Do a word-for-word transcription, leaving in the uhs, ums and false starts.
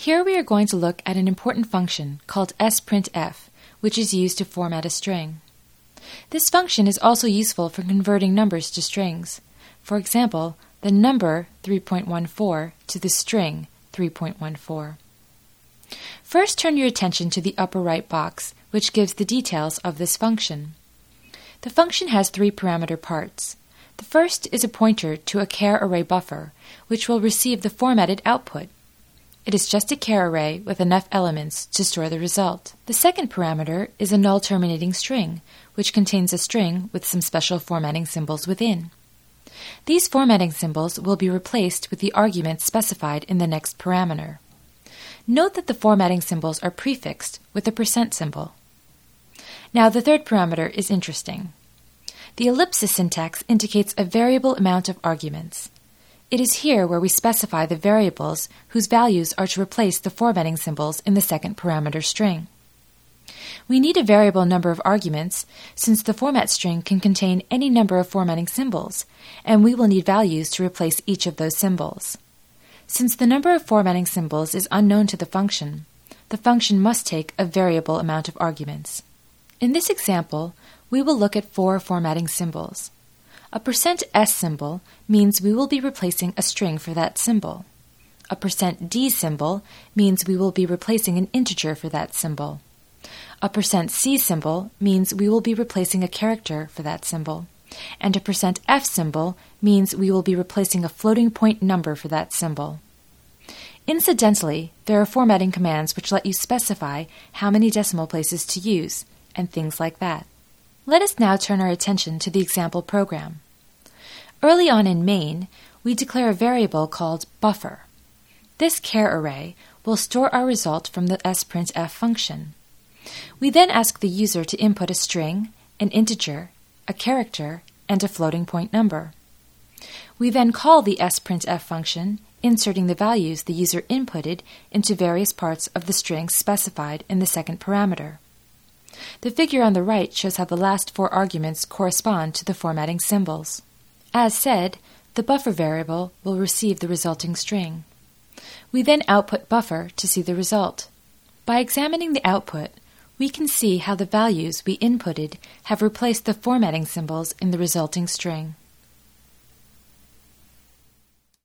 Here we are going to look at an important function called sprintf, which is used to format a string. This function is also useful for converting numbers to strings. For example, the number three point one four to the string three point one four. First, turn your attention to the upper right box, which gives the details of this function. The function has three parameter parts. The first is a pointer to a char array buffer, which will receive the formatted output. It is just a char array with enough elements to store the result. The second parameter is a null terminating string, which contains a string with some special formatting symbols within. These formatting symbols will be replaced with the arguments specified in the next parameter. Note that the formatting symbols are prefixed with a percent symbol. Now the third parameter is interesting. The ellipsis syntax indicates a variable amount of arguments. It is here where we specify the variables whose values are to replace the formatting symbols in the second parameter string. We need a variable number of arguments since the format string can contain any number of formatting symbols, and we will need values to replace each of those symbols. Since the number of formatting symbols is unknown to the function, the function must take a variable amount of arguments. In this example, we will look at four formatting symbols. A percent %s symbol means we will be replacing a string for that symbol. A percent %d symbol means we will be replacing an integer for that symbol. A percent %c symbol means we will be replacing a character for that symbol. And a percent %f symbol means we will be replacing a floating point number for that symbol. Incidentally, there are formatting commands which let you specify how many decimal places to use, and things like that. Let us now turn our attention to the example program. Early on in main, we declare a variable called buffer. This char array will store our result from the sprintf function. We then ask the user to input a string, an integer, a character, and a floating point number. We then call the sprintf function, inserting the values the user inputted into various parts of the string specified in the second parameter. The figure on the right shows how the last four arguments correspond to the formatting symbols. As said, the buffer variable will receive the resulting string. We then output buffer to see the result. By examining the output, we can see how the values we inputted have replaced the formatting symbols in the resulting string.